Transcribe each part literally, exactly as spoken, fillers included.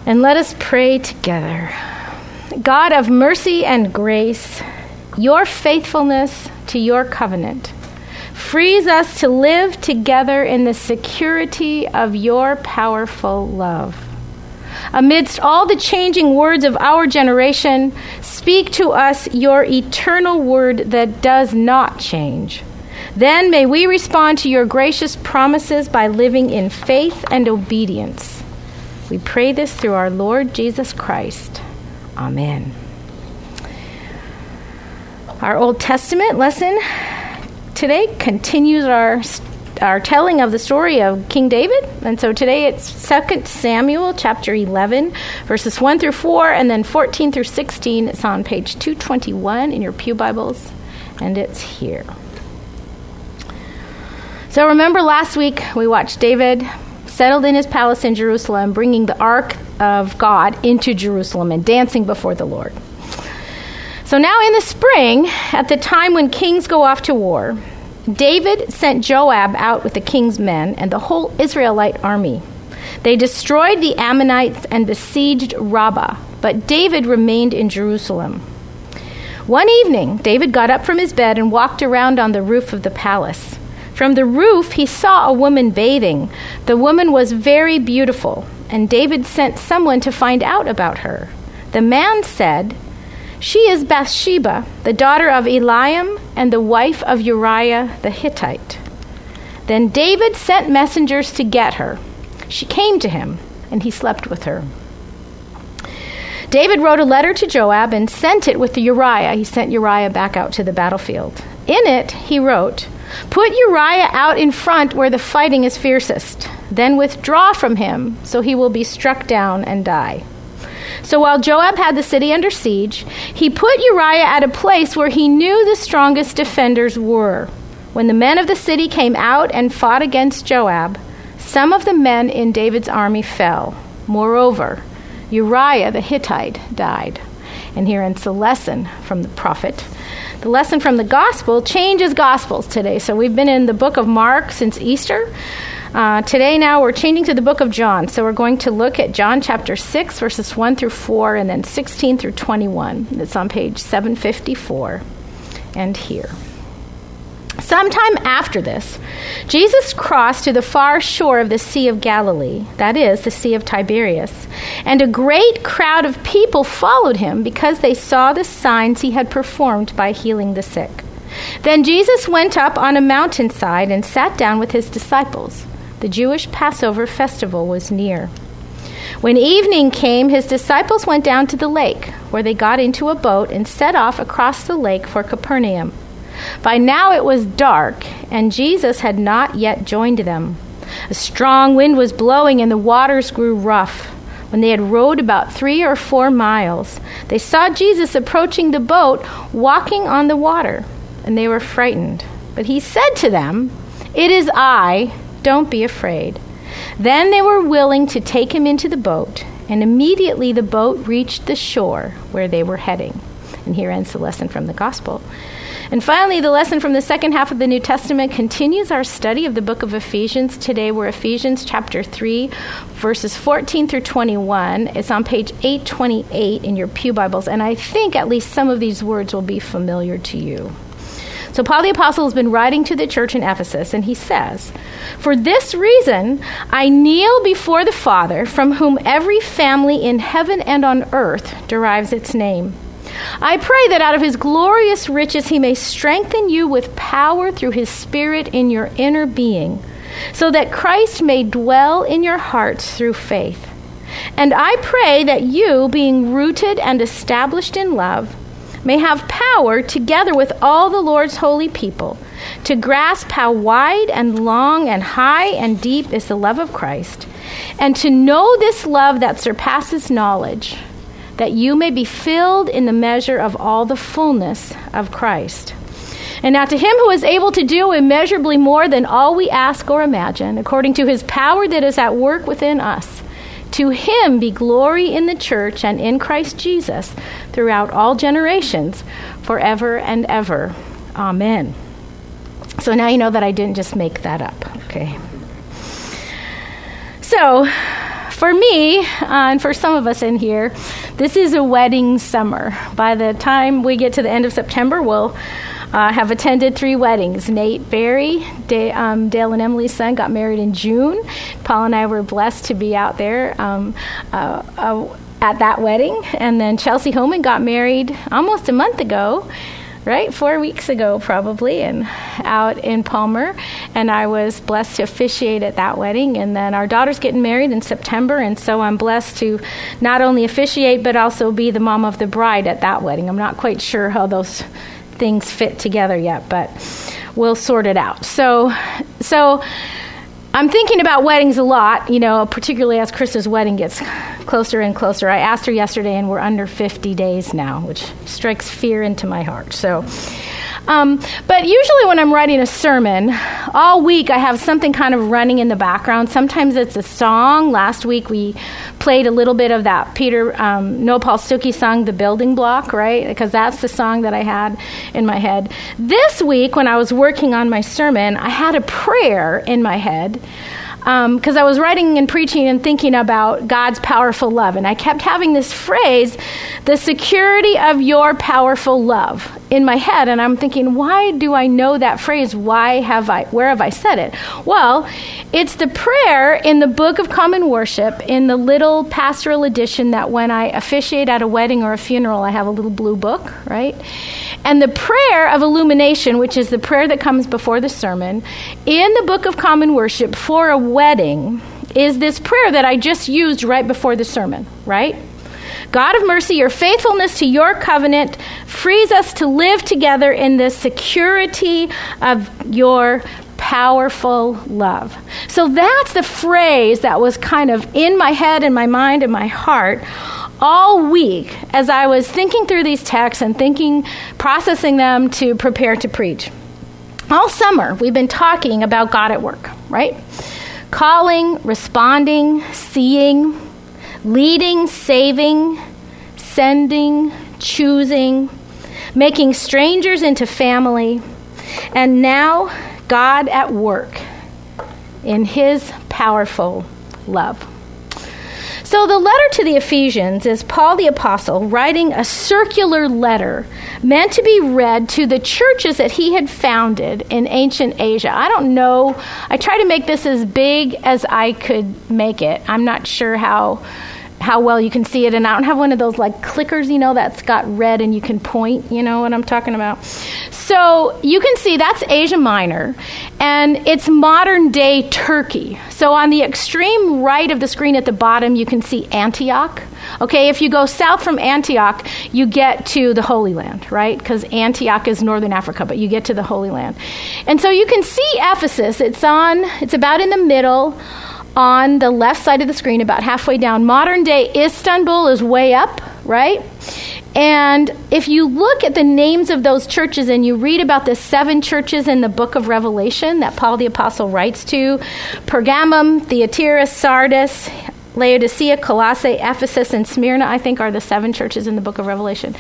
And let us pray together. God of mercy and grace, your faithfulness to your covenant frees us to live together in the security of your powerful love. Amidst all the changing words of our generation, speak to us your eternal word that does not change. Then may we respond to your gracious promises by living in faith and obedience. We pray this through our Lord Jesus Christ. Amen. Our Old Testament lesson today continues our our telling of the story of King David. And so today it's Second Samuel chapter eleven, verses one through four, and then fourteen through sixteen. It's on page two twenty-one in your pew Bibles, and it's here. So remember last week we watched David settled in his palace in Jerusalem, bringing the ark of God into Jerusalem and dancing before the Lord. So now in the spring, at the time when kings go off to war, David sent Joab out with the king's men and the whole Israelite army. They destroyed the Ammonites and besieged Rabbah, but David remained in Jerusalem. One evening, David got up from his bed and walked around on the roof of the palace. From the roof, he saw a woman bathing. The woman was very beautiful, and David sent someone to find out about her. The man said, "She is Bathsheba, the daughter of Eliam and the wife of Uriah the Hittite." Then David sent messengers to get her. She came to him, and he slept with her. David wrote a letter to Joab and sent it with Uriah. He sent Uriah back out to the battlefield. In it, he wrote, "Put Uriah out in front where the fighting is fiercest. Then withdraw from him, so he will be struck down and die." So while Joab had the city under siege, he put Uriah at a place where he knew the strongest defenders were. When the men of the city came out and fought against Joab, some of the men in David's army fell. Moreover, Uriah the Hittite died. And here ends the lesson from the prophet. The lesson from the gospel changes gospels today. So we've been in the book of Mark since Easter. Uh, today now we're changing to the book of John. So we're going to look at John chapter six, verses one through four, and then sixteen through twenty-one. It's on page seven fifty-four and here. Sometime after this, Jesus crossed to the far shore of the Sea of Galilee, that is, the Sea of Tiberias, and a great crowd of people followed him because they saw the signs he had performed by healing the sick. Then Jesus went up on a mountainside and sat down with his disciples. The Jewish Passover festival was near. When evening came, his disciples went down to the lake, where they got into a boat and set off across the lake for Capernaum. By now it was dark, and Jesus had not yet joined them. A strong wind was blowing, and the waters grew rough. When they had rowed about three or four miles, they saw Jesus approaching the boat, walking on the water, and they were frightened. But he said to them, "It is I, don't be afraid." Then they were willing to take him into the boat, and immediately the boat reached the shore where they were heading. And here ends the lesson from the gospel. And finally, the lesson from the second half of the New Testament continues our study of the book of Ephesians. Today we're Ephesians chapter three, verses fourteen through twenty-one. It's on page eight twenty-eight in your pew Bibles, and I think at least some of these words will be familiar to you. So Paul the Apostle has been writing to the church in Ephesus, and he says, "For this reason I kneel before the Father, from whom every family in heaven and on earth derives its name. I pray that out of his glorious riches he may strengthen you with power through his Spirit in your inner being, so that Christ may dwell in your hearts through faith. And I pray that you, being rooted and established in love, may have power, together with all the Lord's holy people, to grasp how wide and long and high and deep is the love of Christ, and to know this love that surpasses knowledge, that you may be filled in the measure of all the fullness of Christ. And now to him who is able to do immeasurably more than all we ask or imagine, according to his power that is at work within us, to him be glory in the church and in Christ Jesus throughout all generations, forever and ever. Amen." So now you know that I didn't just make that up, okay? So, for me, uh, and for some of us in here, this is a wedding summer. By the time we get to the end of September, we'll uh, have attended three weddings. Nate Barry, Da- um, Dale and Emily's son, got married in June. Paul and I were blessed to be out there um, uh, uh, at that wedding. And then Chelsea Homan got married almost a month ago, right? Four weeks ago, probably, and out in Palmer. And I was blessed to officiate at that wedding. And then our daughter's getting married in September, and so I'm blessed to not only officiate, but also be the mom of the bride at that wedding. I'm not quite sure how those things fit together yet, but we'll sort it out. So, so I'm thinking about weddings a lot, you know, particularly as Krista's wedding gets closer and closer. I asked her yesterday, and we're under fifty days now, which strikes fear into my heart. So, um, but usually when I'm writing a sermon, all week I have something kind of running in the background. Sometimes it's a song. Last week we played a little bit of that Peter um, Noah Paul Stuckey song, "The Building Block," right? Because that's the song that I had in my head. This week, when I was working on my sermon, I had a prayer in my head. Because um, I was writing and preaching and thinking about God's powerful love. And I kept having this phrase, the security of your powerful love, in my head. And I'm thinking, why do I know that phrase? Why have I, where have I said it? Well, it's the prayer in the Book of Common Worship, in the little pastoral edition that when I officiate at a wedding or a funeral, I have a little blue book, right? And the prayer of illumination, which is the prayer that comes before the sermon, in the Book of Common Worship for a wedding, is this prayer that I just used right before the sermon, right? God of mercy, your faithfulness to your covenant frees us to live together in the security of your powerful love. So that's the phrase that was kind of in my head and my mind and my heart all week as I was thinking through these texts and thinking, processing them to prepare to preach. All summer, we've been talking about God at work, right? Calling, responding, seeing, leading, saving, sending, choosing, making strangers into family, and now God at work in his powerful love. So the letter to the Ephesians is Paul the Apostle writing a circular letter meant to be read to the churches that he had founded in ancient Asia. I don't know. I try to make this as big as I could make it. I'm not sure how how well you can see it, and I don't have one of those like clickers, you know, that's got red and you can point, you know what I'm talking about. So you can see that's Asia Minor, and it's modern day Turkey. So on the extreme right of the screen at the bottom, you can see Antioch. Okay, if you go south from Antioch, you get to the Holy Land, right? Because Antioch is northern Africa, but you get to the Holy Land. And so you can see Ephesus. It's on, it's about in the middle, on the left side of the screen, about halfway down. Modern day Istanbul is way up, right? And if you look at the names of those churches and you read about the seven churches in the book of Revelation that Paul the Apostle writes to, Pergamum, Thyatira, Sardis, Laodicea, Colossae, Ephesus, and Smyrna, I think, are the seven churches in the book of Revelation.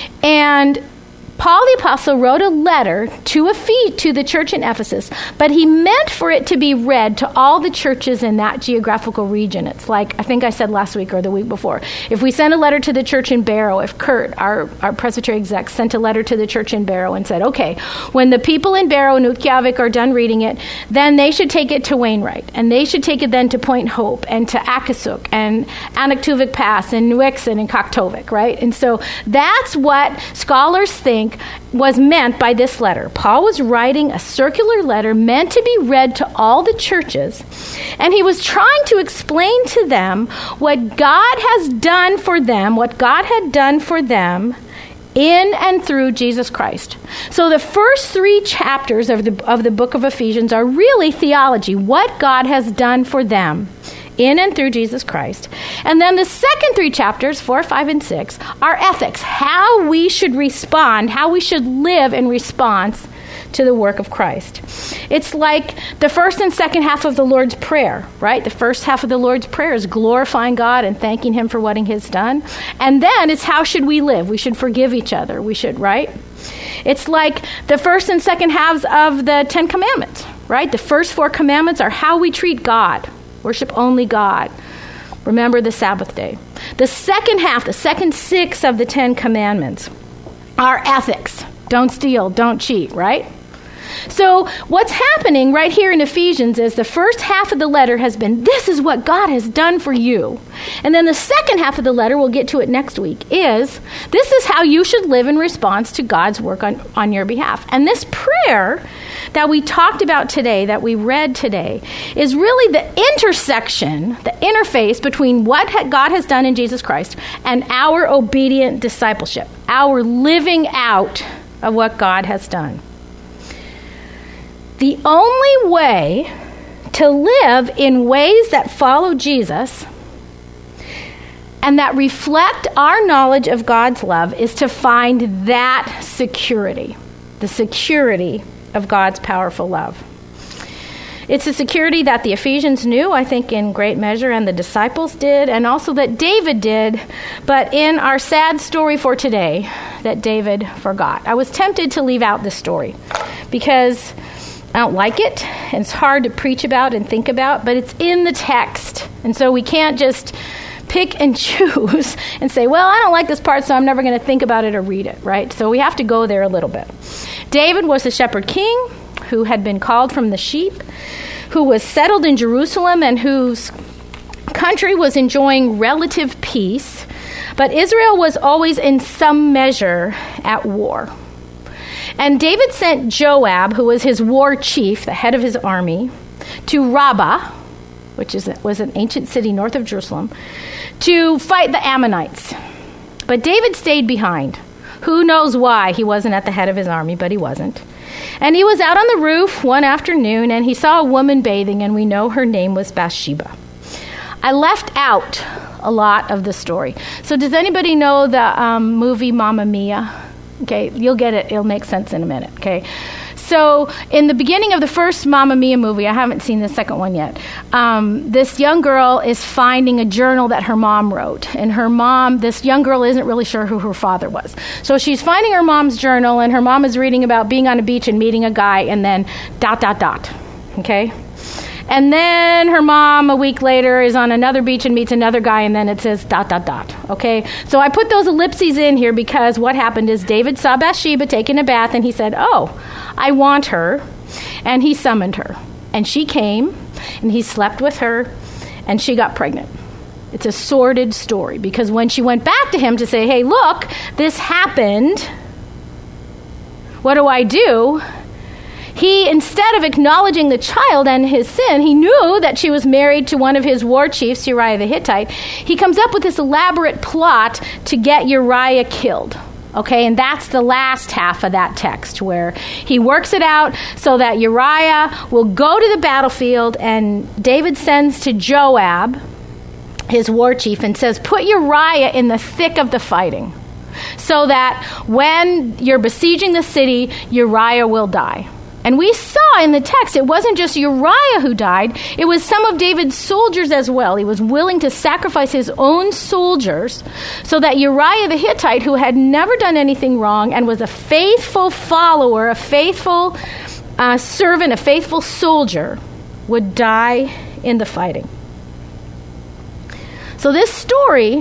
And Paul the Apostle wrote a letter to a fee to the church in Ephesus, but he meant for it to be read to all the churches in that geographical region. It's like, I think I said last week or the week before, if we sent a letter to the church in Barrow, if Kurt, our, our presbytery exec, sent a letter to the church in Barrow and said, okay, when the people in Barrow and Utqiagvik are done reading it, then they should take it to Wainwright, and they should take it then to Point Hope, and to Akasuk, and Anaktuvik Pass, and Nuixen, and Koktovik, right? And so that's what scholars think was meant by this letter. Paul was writing a circular letter meant to be read to all the churches, and he was trying to explain to them what God has done for them, what God had done for them in and through Jesus Christ. So the first three chapters of the of the book of Ephesians are really theology, what God has done for them in and through Jesus Christ. And then the second three chapters, four, five, and six, are ethics, how we should respond, how we should live in response to the work of Christ. It's like the first and second half of the Lord's Prayer, right? The first half of the Lord's Prayer is glorifying God and thanking him for what he has done. And then it's how should we live? We should forgive each other. We should, right? It's like the first and second halves of the Ten Commandments, right? The first four commandments are how we treat God. Worship only God. Remember the Sabbath day. The second half, the second six of the Ten Commandments are ethics. Don't steal, don't cheat, right? So what's happening right here in Ephesians is the first half of the letter has been, this is what God has done for you. And then the second half of the letter, we'll get to it next week, is this is how you should live in response to God's work on, on your behalf. And this prayer that we talked about today, that we read today, is really the intersection, the interface between what God has done in Jesus Christ and our obedient discipleship, our living out of what God has done. The only way to live in ways that follow Jesus and that reflect our knowledge of God's love is to find that security, the security of God's powerful love. It's a security that the Ephesians knew, I think, in great measure, and the disciples did, and also that David did, but in our sad story for today, that David forgot. I was tempted to leave out this story because I don't like it, and it's hard to preach about and think about, but it's in the text. And so we can't just pick and choose and say, well, I don't like this part, so I'm never going to think about it or read it, right? So we have to go there a little bit. David was the shepherd king who had been called from the sheep, who was settled in Jerusalem and whose country was enjoying relative peace, but Israel was always in some measure at war. And David sent Joab, who was his war chief, the head of his army, to Rabbah, which is was an ancient city north of Jerusalem, to fight the Ammonites. But David stayed behind. Who knows why he wasn't at the head of his army, but he wasn't. And he was out on the roof one afternoon, and he saw a woman bathing, and we know her name was Bathsheba. I left out a lot of the story. So does anybody know the um, movie Mamma Mia? Okay, you'll get it. It'll make sense in a minute, okay? So in the beginning of the first Mamma Mia movie, I haven't seen the second one yet, um, this young girl is finding a journal that her mom wrote. And her mom, this young girl isn't really sure who her father was. So she's finding her mom's journal, and her mom is reading about being on a beach and meeting a guy, and then dot, dot, dot, okay? And then her mom, a week later, is on another beach and meets another guy, and then it says dot, dot, dot. Okay? So I put those ellipses in here because what happened is David saw Bathsheba taking a bath, and he said, oh, I want her. And he summoned her. And she came, and he slept with her, and she got pregnant. It's a sordid story because when she went back to him to say, hey, look, this happened, what do I do? He, instead of acknowledging the child and his sin, he knew that she was married to one of his war chiefs, Uriah the Hittite. He comes up with this elaborate plot to get Uriah killed. Okay, and that's the last half of that text where he works it out so that Uriah will go to the battlefield, and David sends to Joab, his war chief, and says, put Uriah in the thick of the fighting so that when you're besieging the city, Uriah will die. And we saw in the text, it wasn't just Uriah who died, it was some of David's soldiers as well. He was willing to sacrifice his own soldiers so that Uriah the Hittite, who had never done anything wrong and was a faithful follower, a faithful uh, servant, a faithful soldier, would die in the fighting. So this story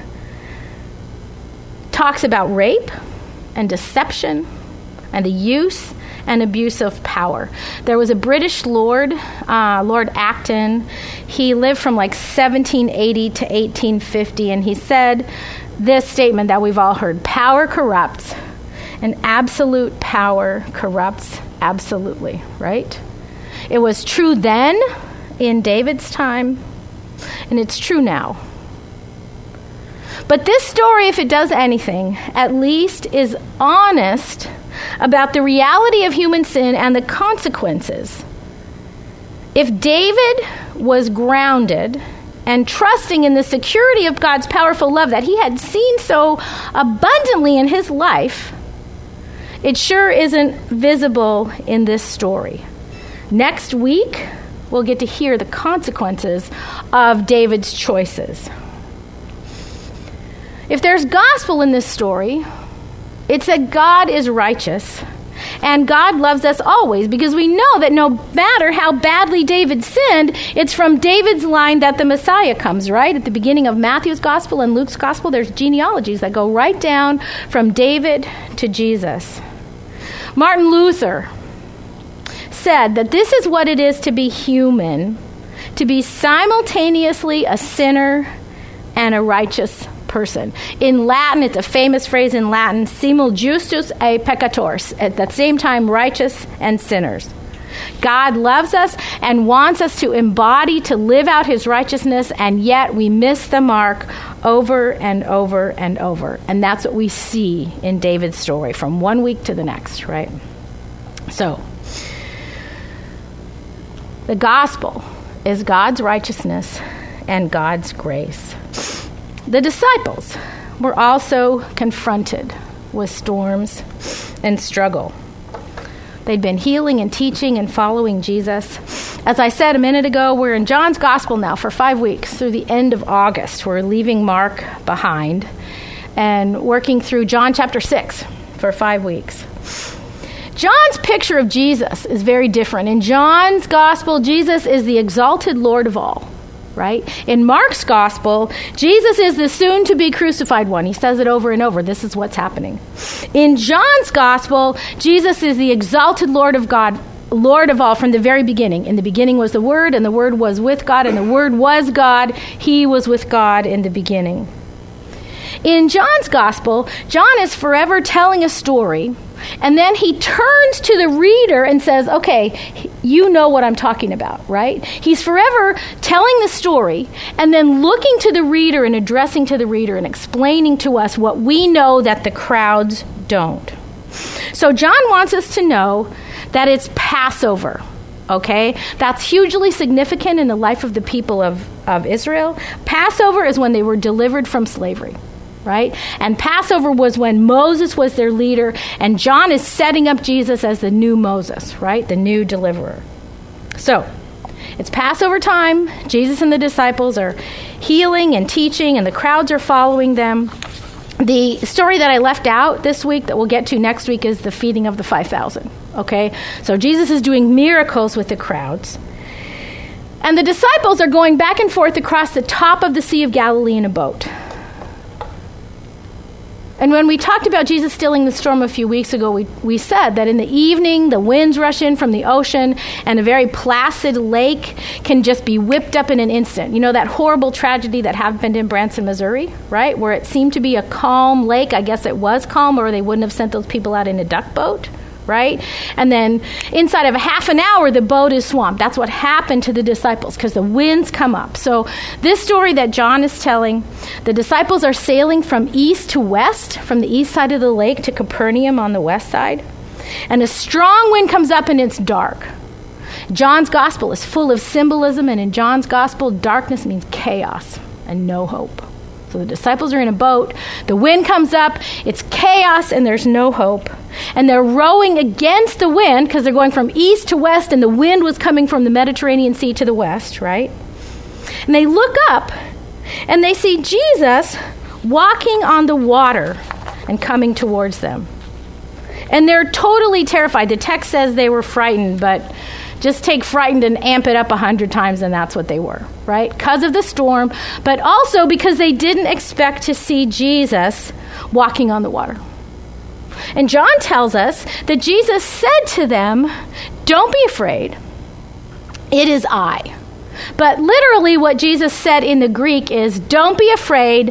talks about rape and deception and the use and abuse of power. There was a British lord, uh, Lord Acton. He lived from like seventeen eighty to eighteen fifty, and he said this statement that we've all heard: power corrupts, and absolute power corrupts absolutely, right? It was true then in David's time, and it's true now. But this story, if it does anything, at least is honest about the reality of human sin and the consequences. If David was grounded and trusting in the security of God's powerful love that he had seen so abundantly in his life, it sure isn't visible in this story. Next week, we'll get to hear the consequences of David's choices. If there's gospel in this story, it's that God is righteous And God loves us always, because we know that no matter how badly David sinned, it's from David's line that the Messiah comes, right? At the beginning of Matthew's gospel and Luke's gospel, there's genealogies that go right down from David to Jesus. Martin Luther said that this is what it is to be human, to be simultaneously a sinner and a righteous person. In Latin, it's a famous phrase in Latin, simul justus et peccators, at the same time righteous and sinners. God loves us and wants us to embody, to live out his righteousness, and yet we miss the mark over and over and over. And that's what we see in David's story from one week to the next, right? So, the gospel is God's righteousness and God's grace. The disciples were also confronted with storms and struggle. They'd been healing and teaching and following Jesus. As I said a minute ago, we're in John's gospel now for five weeks through the end of August. We're leaving Mark behind and working through John chapter six for five weeks. John's picture of Jesus is very different. In John's gospel, Jesus is the exalted Lord of all. Right? In Mark's gospel, Jesus is the soon-to-be crucified one. He says it over and over. This is what's happening. In John's gospel, Jesus is the exalted Lord of God, Lord of all from the very beginning. In the beginning was the Word, and the Word was with God, and the Word was God. He was with God in the beginning. In John's gospel, John is forever telling a story, and then he turns to the reader and says, okay, you know what I'm talking about, right? He's forever telling the story and then looking to the reader and addressing to the reader and explaining to us what we know that the crowds don't. So John wants us to know that it's Passover, okay? That's hugely significant in the life of the people of, of Israel. Passover is when they were delivered from slavery. Right? And Passover was when Moses was their leader, and John is setting up Jesus as the new Moses, right? The new deliverer. So, it's Passover time. Jesus and the disciples are healing and teaching, and the crowds are following them. The story that I left out this week that we'll get to next week is the feeding of the five thousand, okay? So Jesus is doing miracles with the crowds. And the disciples are going back and forth across the top of the Sea of Galilee in a boat. And when we talked about Jesus stilling the storm a few weeks ago, we, we said that in the evening, the winds rush in from the ocean, and a very placid lake can just be whipped up in an instant. You know that horrible tragedy that happened in Branson, Missouri, right? Where it seemed to be a calm lake. I guess it was calm, or they wouldn't have sent those people out in a duck boat, right? And then inside of a half an hour, the boat is swamped. That's what happened to the disciples because the winds come up. So this story that John is telling, the disciples are sailing from east to west, from the east side of the lake to Capernaum on the west side. And a strong wind comes up and it's dark. John's gospel is full of symbolism, and in John's gospel, darkness means chaos and no hope. So the disciples are in a boat, the wind comes up, it's chaos, and there's no hope. And they're rowing against the wind because they're going from east to west, and the wind was coming from the Mediterranean Sea to the west, right? And they look up, and they see Jesus walking on the water and coming towards them. And they're totally terrified. The text says they were frightened, but just take frightened and amp it up a hundred times, and that's what they were, right? Because of the storm, but also because they didn't expect to see Jesus walking on the water. And John tells us that Jesus said to them, "Don't be afraid. It is I." But literally what Jesus said in the Greek is, "Don't be afraid.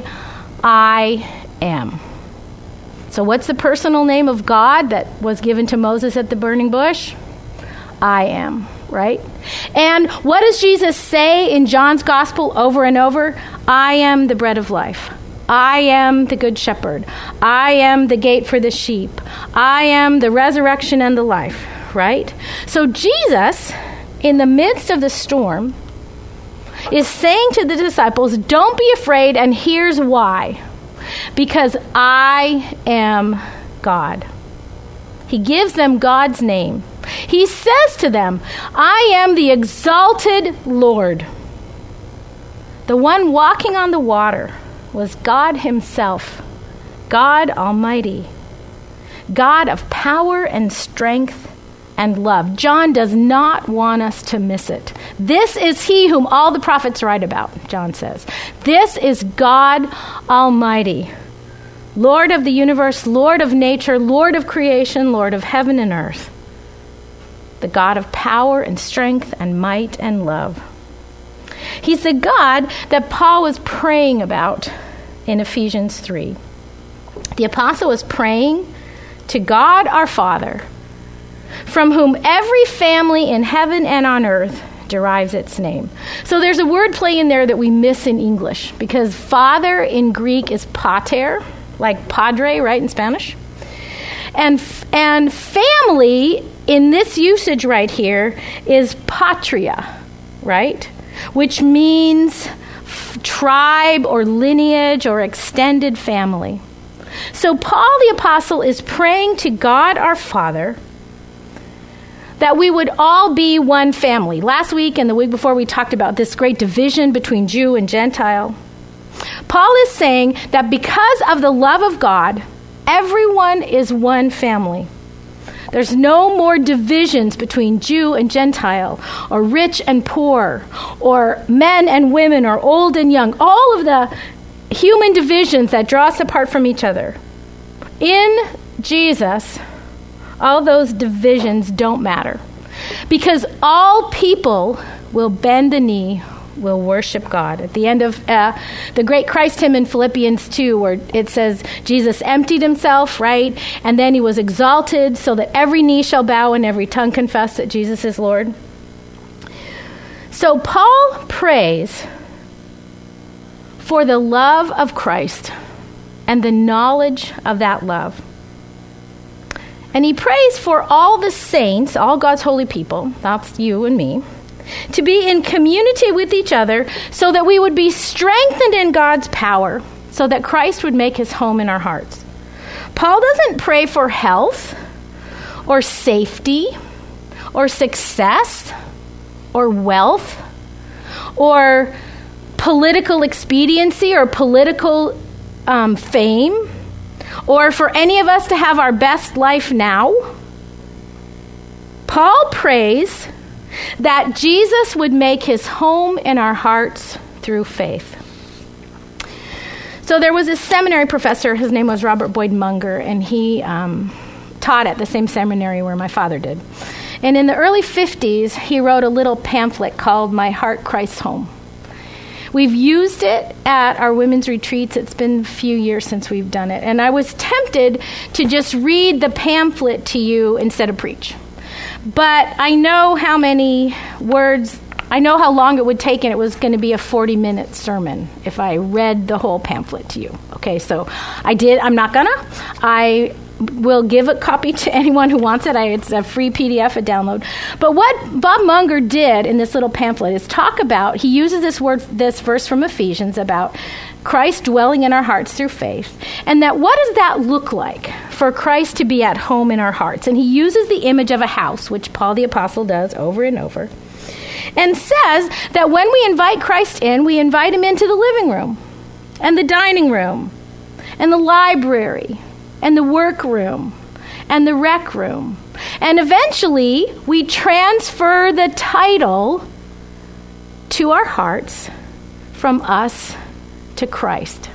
I am." So what's the personal name of God that was given to Moses at the burning bush? I am, right? And what does Jesus say in John's gospel over and over? I am the bread of life. I am the good shepherd. I am the gate for the sheep. I am the resurrection and the life, right? So Jesus, in the midst of the storm, is saying to the disciples, don't be afraid, and here's why. Because I am God. He gives them God's name. He says to them, I am the exalted Lord. The one walking on the water was God himself, God Almighty. God of power and strength and love. John does not want us to miss it. This is he whom all the prophets write about, John says. This is God Almighty, Lord of the universe, Lord of nature, Lord of creation, Lord of heaven and earth. The God of power and strength and might and love. He's the God that Paul was praying about in Ephesians three. The apostle was praying to God our Father, from whom every family in heaven and on earth derives its name. So there's a word play in there that we miss in English, because father in Greek is pater, like padre, right, in Spanish. And, and family in this usage right here is patria, right? Which means f- tribe or lineage or extended family. So Paul the Apostle is praying to God our Father that we would all be one family. Last week and the week before we talked about this great division between Jew and Gentile. Paul is saying that because of the love of God, everyone is one family. There's no more divisions between Jew and Gentile, or rich and poor, or men and women, or old and young. All of the human divisions that draw us apart from each other. In Jesus, all those divisions don't matter, because all people will bend the knee, will worship God. At the end of uh, the great Christ hymn in Philippians two, where it says Jesus emptied himself, right? And then he was exalted so that every knee shall bow and every tongue confess that Jesus is Lord. So Paul prays for the love of Christ and the knowledge of that love. And he prays for all the saints, all God's holy people, that's you and me, to be in community with each other so that we would be strengthened in God's power, so that Christ would make his home in our hearts. Paul doesn't pray for health or safety or success or wealth or political expediency or political um, fame, or for any of us to have our best life now. Paul prays that Jesus would make his home in our hearts through faith. So there was a seminary professor, his name was Robert Boyd Munger, and he um, taught at the same seminary where my father did. And in the early fifties, he wrote a little pamphlet called My Heart, Christ's Home. We've used it at our women's retreats. It's been a few years since we've done it. And I was tempted to just read the pamphlet to you instead of preach. But I know how many words, I know how long it would take, and it was going to be a forty-minute sermon if I read the whole pamphlet to you. Okay, so I did. I'm not going to. I will give a copy to anyone who wants it. I, it's a free P D F, a download. But what Bob Munger did in this little pamphlet is talk about, he uses this word, this verse from Ephesians about Christ dwelling in our hearts through faith, and that what does that look like for Christ to be at home in our hearts? And he uses the image of a house, which Paul the Apostle does over and over, and says that when we invite Christ in, we invite him into the living room and the dining room and the library and the workroom and the rec room. And eventually, we transfer the title to our hearts from us to Christ,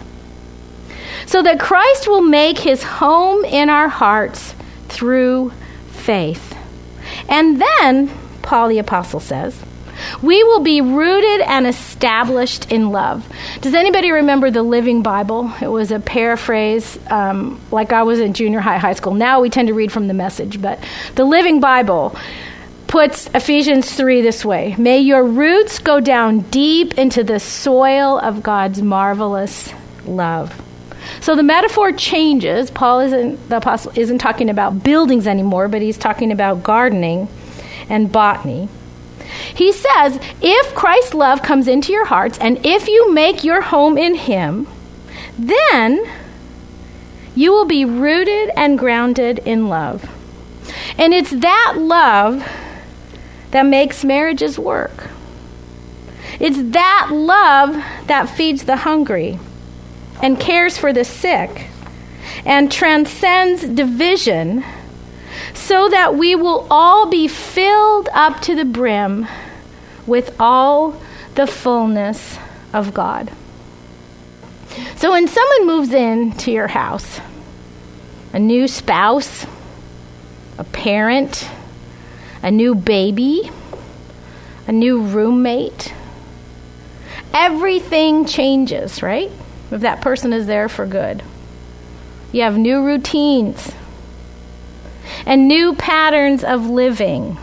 so that Christ will make his home in our hearts through faith. And then, Paul the Apostle says, we will be rooted and established in love. Does anybody remember the Living Bible? It was a paraphrase, um, like I was in junior high, high school. Now we tend to read from the Message, but the Living Bible puts Ephesians three this way: may your roots go down deep into the soil of God's marvelous love. So the metaphor changes. Paul isn't, the apostle isn't talking about buildings anymore, but he's talking about gardening and botany. He says, if Christ's love comes into your hearts, and if you make your home in him, then you will be rooted and grounded in love. And it's that love that makes marriages work. It's that love that feeds the hungry and cares for the sick and transcends division, so that we will all be filled up to the brim with all the fullness of God. So when someone moves into your house, a new spouse, a parent, a new baby, a new roommate, everything changes, right? If that person is there for good. You have new routines and new patterns of living,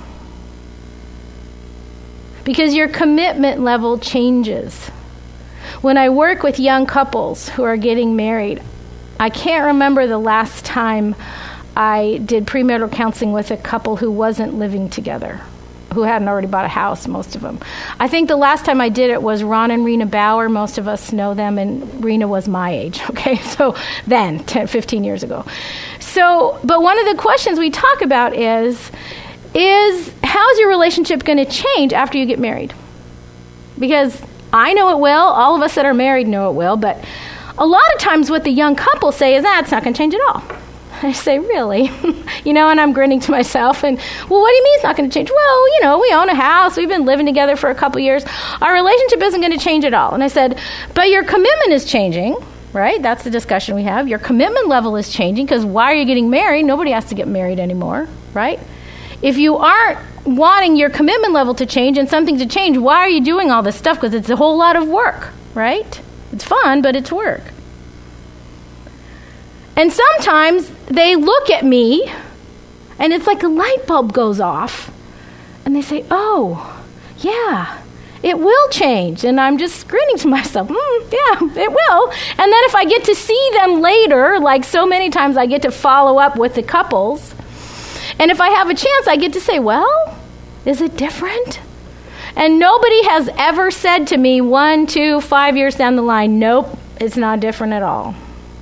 because your commitment level changes. When I work with young couples who are getting married, I can't remember the last time I did premarital counseling with a couple who wasn't living together, who hadn't already bought a house, most of them. I think the last time I did it was Ron and Rena Bauer. Most of us know them, and Rena was my age, okay? So then, ten, fifteen years ago. So, but one of the questions we talk about is, is how's your relationship going to change after you get married? Because I know it will. All of us that are married know it will. But a lot of times what the young couples say is, ah, it's not going to change at all. I say, really? You know, and I'm grinning to myself. And, well, what do you mean it's not going to change? Well, you know, we own a house. We've been living together for a couple years. Our relationship isn't going to change at all. And I said, but your commitment is changing, right? That's the discussion we have. Your commitment level is changing, because why are you getting married? Nobody has to get married anymore, right? If you aren't wanting your commitment level to change and something to change, why are you doing all this stuff? Because it's a whole lot of work, right? It's fun, but it's work. And sometimes they look at me, and it's like a light bulb goes off, and they say, oh, yeah, it will change. And I'm just grinning to myself, mm, yeah, it will. And then if I get to see them later, like so many times I get to follow up with the couples, and if I have a chance, I get to say, well, is it different? And nobody has ever said to me one, two, five years down the line, nope, it's not different at all.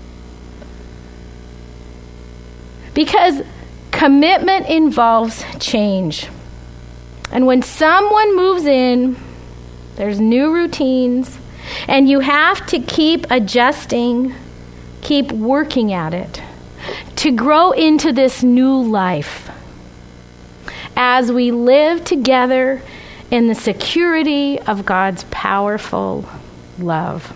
Because commitment involves change. And when someone moves in, there's new routines, and you have to keep adjusting, keep working at it to grow into this new life as we live together in the security of God's powerful love.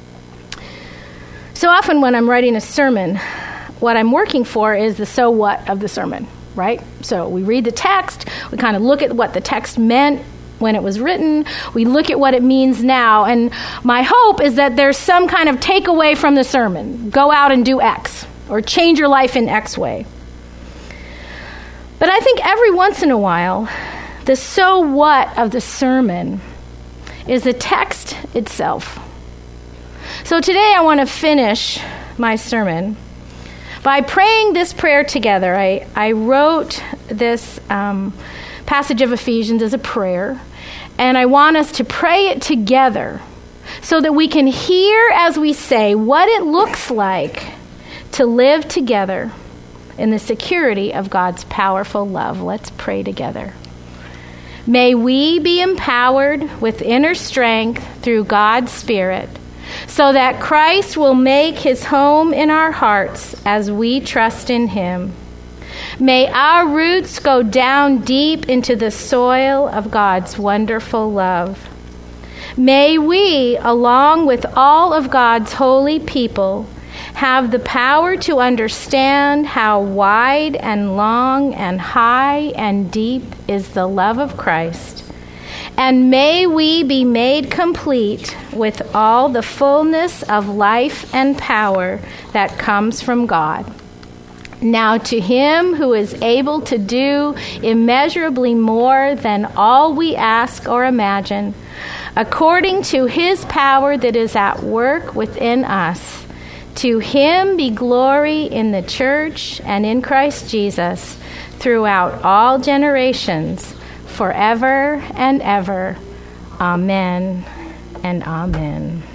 So often when I'm writing a sermon, what I'm working for is the so what of the sermon, right? So we read the text, we kind of look at what the text meant when it was written, we look at what it means now, and my hope is that there's some kind of takeaway from the sermon. Go out and do X, or change your life in X way. But I think every once in a while, the so what of the sermon is the text itself. So today I want to finish my sermon by praying this prayer together. I, I wrote this um, passage of Ephesians as a prayer, and I want us to pray it together so that we can hear as we say what it looks like to live together in the security of God's powerful love. Let's pray together. May we be empowered with inner strength through God's Spirit, so that Christ will make his home in our hearts as we trust in him. May our roots go down deep into the soil of God's wonderful love. May we, along with all of God's holy people, have the power to understand how wide and long and high and deep is the love of Christ. And may we be made complete with all the fullness of life and power that comes from God. Now to him who is able to do immeasurably more than all we ask or imagine, according to his power that is at work within us, to him be glory in the church and in Christ Jesus throughout all generations, forever and ever. Amen and amen.